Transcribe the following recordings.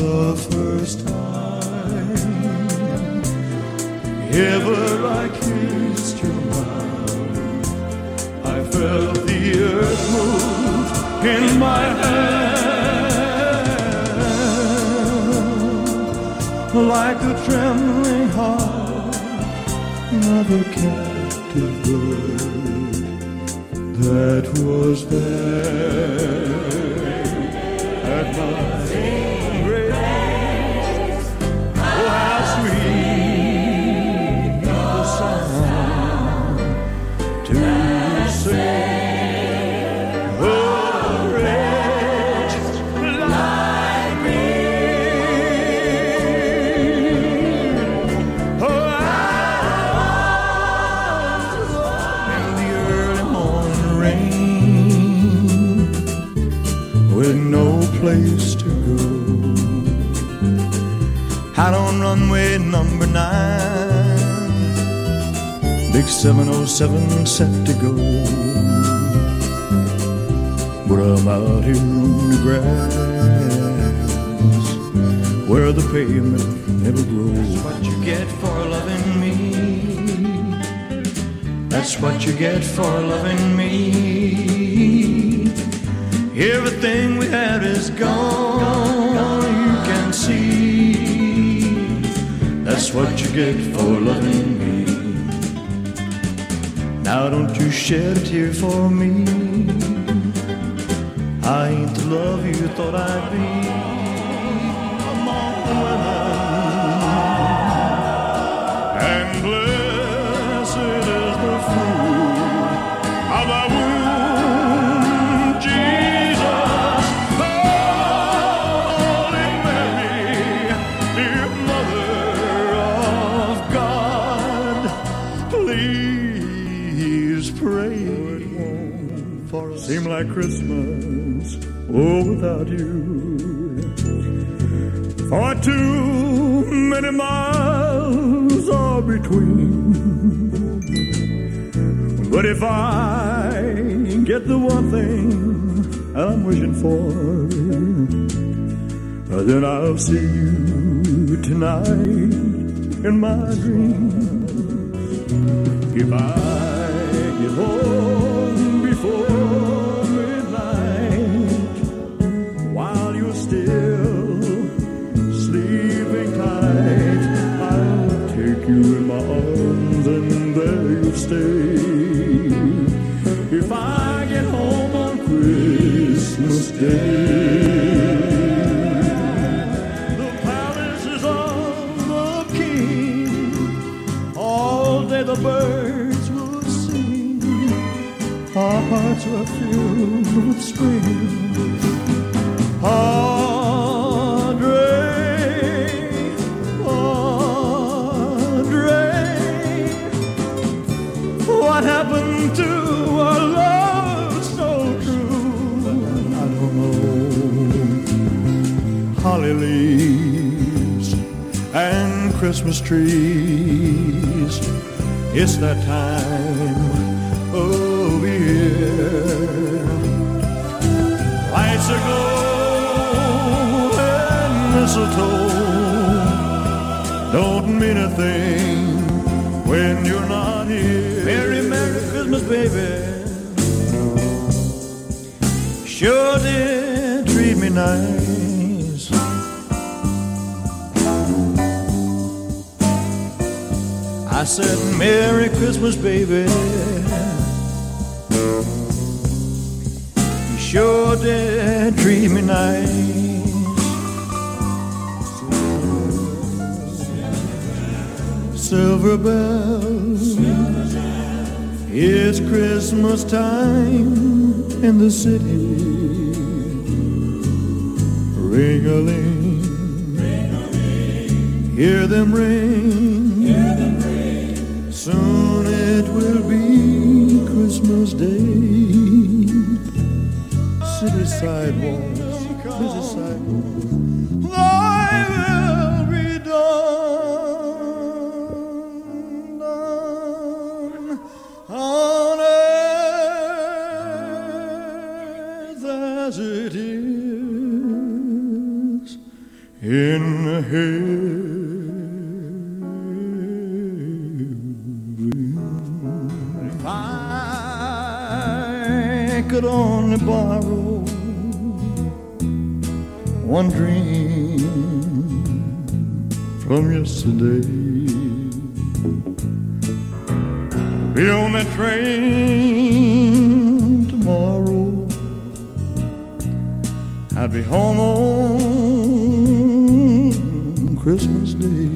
the first time ever I kissed your mouth, I felt the earth move in my hand, like the trembling heart of a captive bird that was there at my embrace. Oh, how sweet the sound to say, oh, wretch like me. Oh, I was in the early morning rain with no place to go, out on runway number 9, big 707 set to go. But I'm out here on the grass where the pavement never grows. That's what you get for loving me. That's what you get for loving me. Everything we had is gone, you can see. That's what you get for loving me. Now don't you shed a tear for me. I ain't the love you thought I'd be among women. And blessed is the fruit of thy womb, Jesus. Holy Mary, dear Mother of God, please pray for us. Seem like Christmas, oh, without you. For too many miles are between. But if I get the one thing I'm wishing for, then I'll see you tonight in my dreams. If I get home before midnight, while you're still sleeping tight, I'll take you in my arms and there you'll stay. If I get home on Christmas Day, the palace is of the king. All day the birds will sing. Our hearts are filled with spring. Audrey, what happened to our love so true? I don't know. Holly leaves and Christmas trees, it's that time of year. Lights aglow and mistletoe don't mean a thing when you're not here. Merry, Merry Christmas, baby. Sure did treat me nice. I said, Merry Christmas, baby. You sure did treat me nice. Silver bells, it's Christmas time in the city. Ring-a-ling, hear them ring. Soon it will be Christmas Day. City sidewalks, busy sidewalks, thy will be done on earth as it is in heaven. If I could only borrow one dream from yesterday, be on that train tomorrow, I'd be home on Christmas Day.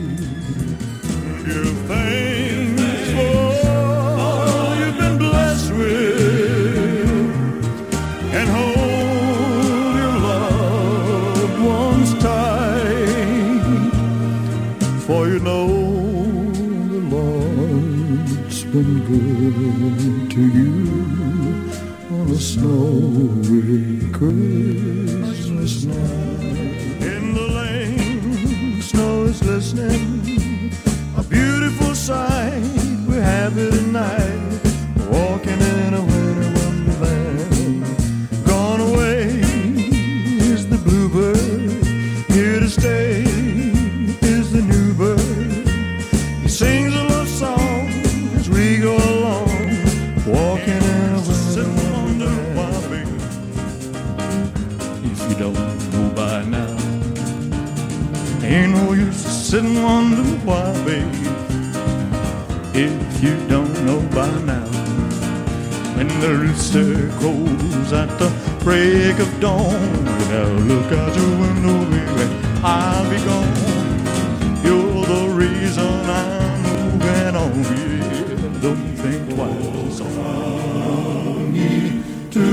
Give thanks for all you've been blessed with, and hold your loved ones tight, for you know the Lord's been good to you on a snowy Christmas night. In the lane, snow is glistening, a beautiful sight. We have it at night, walking in a winter wonderland. Gone away is the bluebird, here to stay is the new bird. He sings a love song as we go along, walking in a winter wonderland. If you don't know by now, ain't no use sitting wondering why, babe. If you don't know by now, when the rooster crows at the break of dawn, now look out your window, baby, I'll be gone. You're the reason I'm moving on, yeah. Don't think twice on me to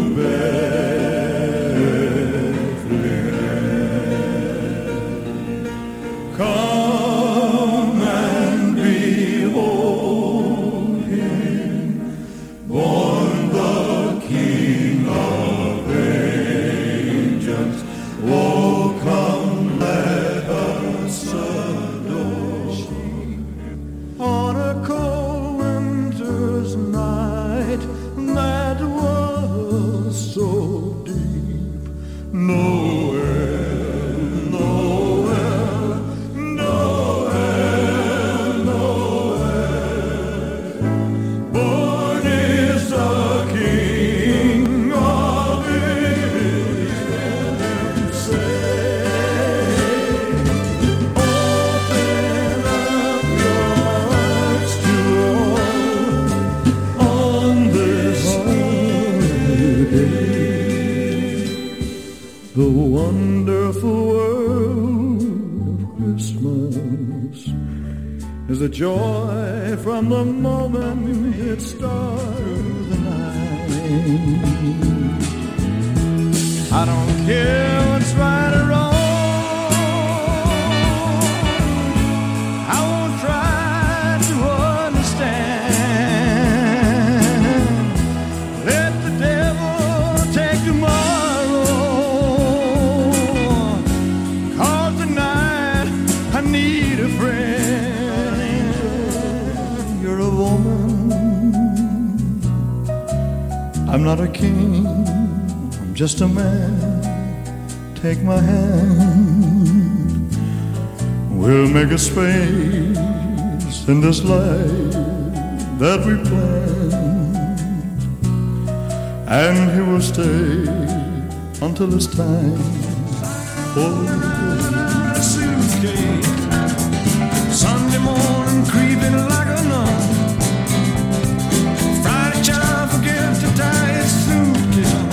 Bethlehem. Come and behold him, born the King of angels. Oh, come, let us adore him. On a cold winter's night that was so deep, nowhere, nowhere, nowhere, nowhere, born is the King of Israel. Say, open up your hearts to all on this holy day. The wonderful world of Christmas is a joy from the moment it starts the night. I don't care what's right or wrong, I won't try to understand. Let the devil take tomorrow, 'cause tonight I need a friend. You're a woman, I'm not a king, I'm just a man. Take my hand, we'll make a space in this life that we planned, and he will stay until it's time. Oh, suitcase, Sunday morning creeping like a nun. Friday child forget to tie his suitcase.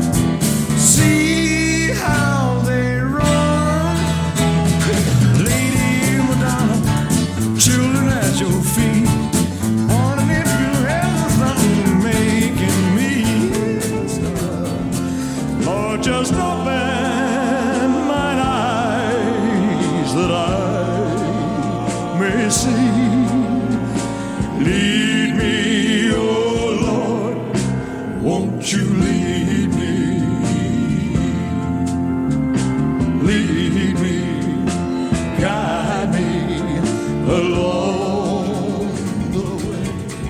See how they run, Lady Madonna, children at your feet. Wondering if you ever something making me stop. Lord, just open mine eyes that I may see. Lead me, oh Lord, won't you lead me? Lead me, guide me along the way.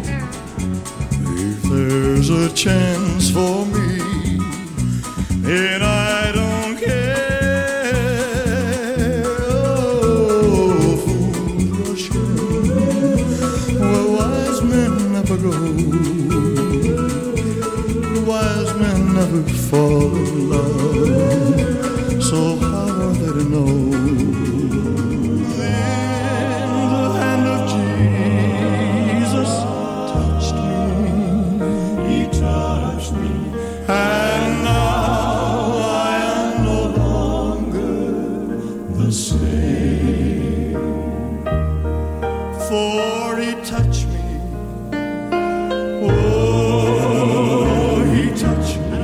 If there's a chance for me, and I don't care heart or let it know. Then the hand of Jesus touched me. He touched me. And now I am no longer the same. For he touched me. Oh, he touched me.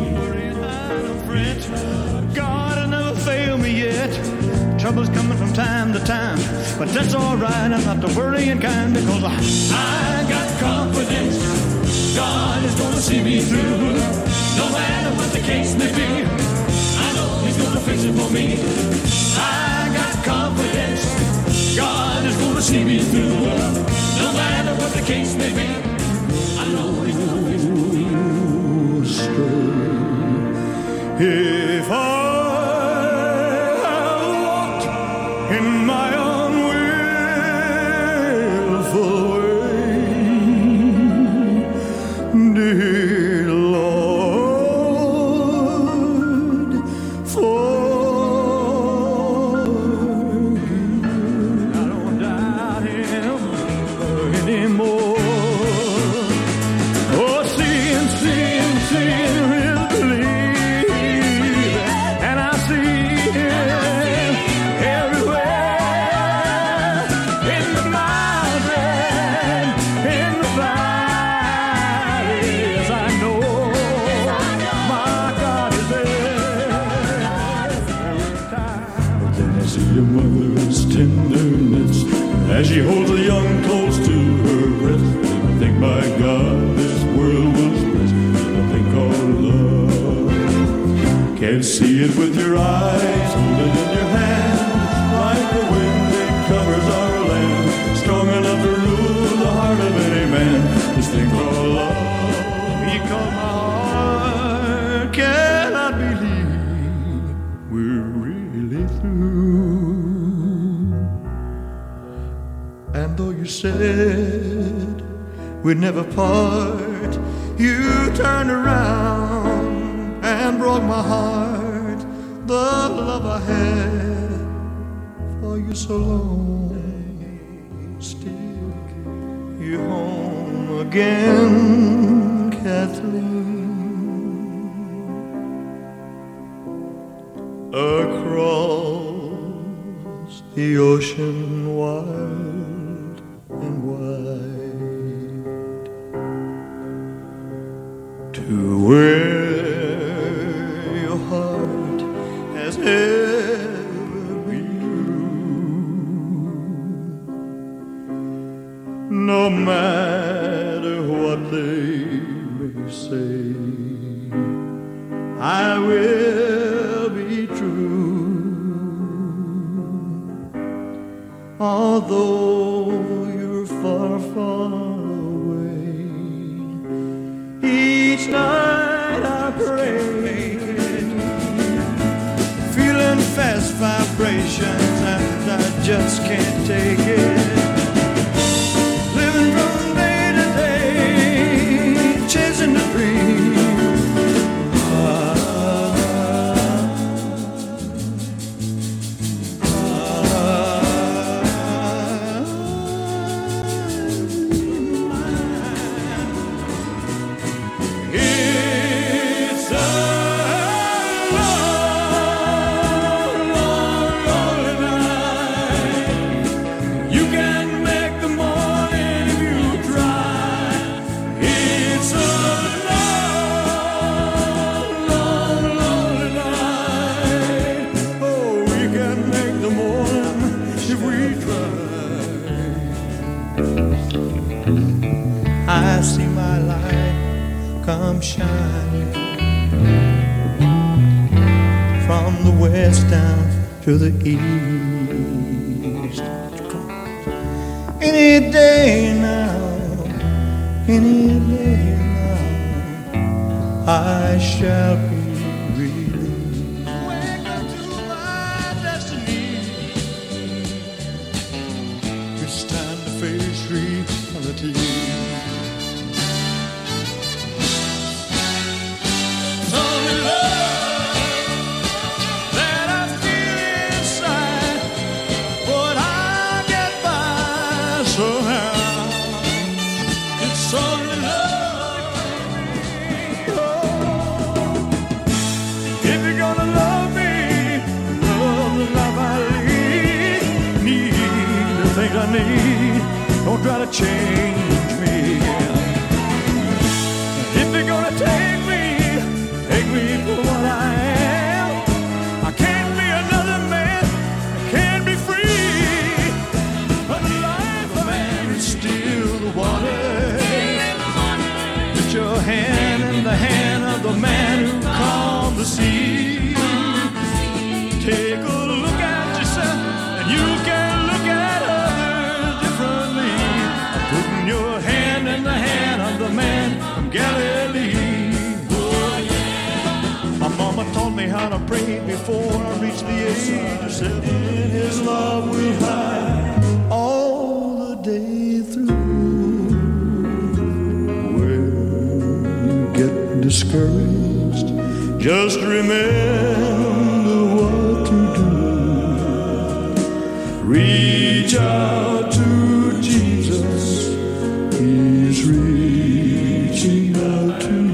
God has never failed me yet. Trouble's coming from time to time, but that's all right. I'm not the worrying kind because I got confidence. God is gonna see me through. No matter what the case may be, I know he's gonna fix it for me. I got confidence. God is gonna see me through. No matter what the case may be, I know he's gonna fix it for me. If I have walked in my own willful way, dear Lord, forgive. I don't doubt him anymore. Oh, seeing is believing, and I see him everywhere, in the mountain, in the valleys. I know my God is there every time. But then I see a mother's tenderness as she holds a young close to her breast. And I think, my God, this world was blessed with a thing called love. Can't see it with your eyes, hold it in your hand. Like the wind, it covers our land. Strong enough to rule the heart of any man. This thing called love. Because my heart cannot believe we're really through. And though you said we'd never part, you turned around and broke my heart. The love I had for you so long, still you're home again, Kathleen. Across the ocean wild and wide, to where your heart has ever been. No matter what they may say, I will be true. Although you're far, far away, each night I pray, feeling fast vibrations and I just can't take it. Living from day to day, chasing the dream. I see my light come shining from the west down to the east. Any day now, any day now, I shall be released. Wake up to my destiny. It's time to face reality. Only love that I feel I need. Don't try to change me. If you're gonna take me for what I am. I can't be another man, I can't be free. But the life of a man is still the water. Put your hand in the hand of the man who calmed the sea. Take a look at yourself and you can look at others differently. Putting your hand in the hand of the man from Galilee. My mama taught me how to pray before I reached the age of 7. His love will hide all the day through. When you get discouraged, just remember what to do. Reach out to Jesus. He's reaching out to you.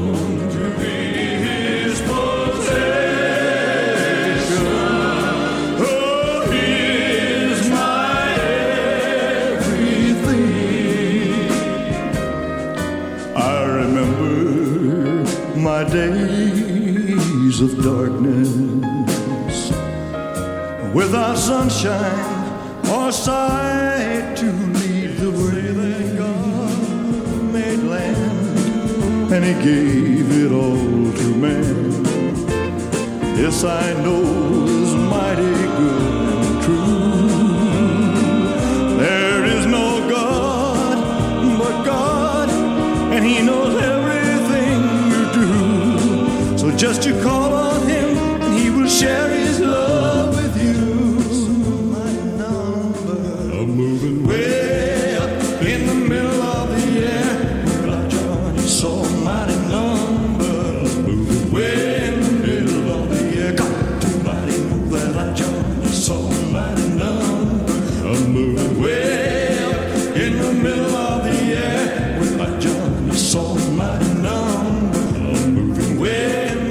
My days of darkness, without sunshine or sight to lead the way. God made land and He gave it all to man. This I know is mighty good and true. There is no God but God, and He knows everything. So just you call on Him and He will share His love with you. My number, I'm moving way up in the middle of the air. Well, I joined you so mighty numbers. Moving way in the middle of the air. Got to mighty move that I joined you so mighty numbers. I'm moving way up in the middle of the air. Well, I joined you so mighty numbers. I'm moving way.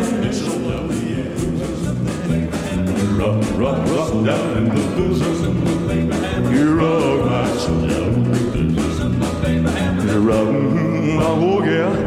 Rock, rock down in the bosom. You rock my soul. You rock, oh yeah.